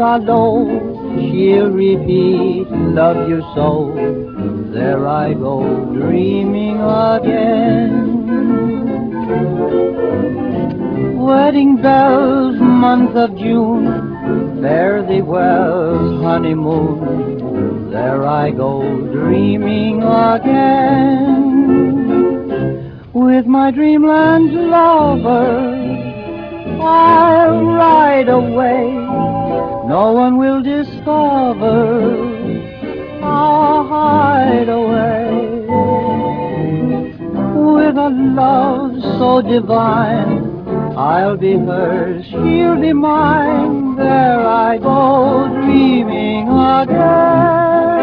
hollow, she'll repeat, love you so. There I go, dreaming again. Wedding bells, month of June, fare thee well, honeymoon. There I go, dreaming again. With my dreamland lover, I'll ride away. No one will discover our hideaway. With a love so divine, I'll be hers, she'll be mine. There I go, dreaming again.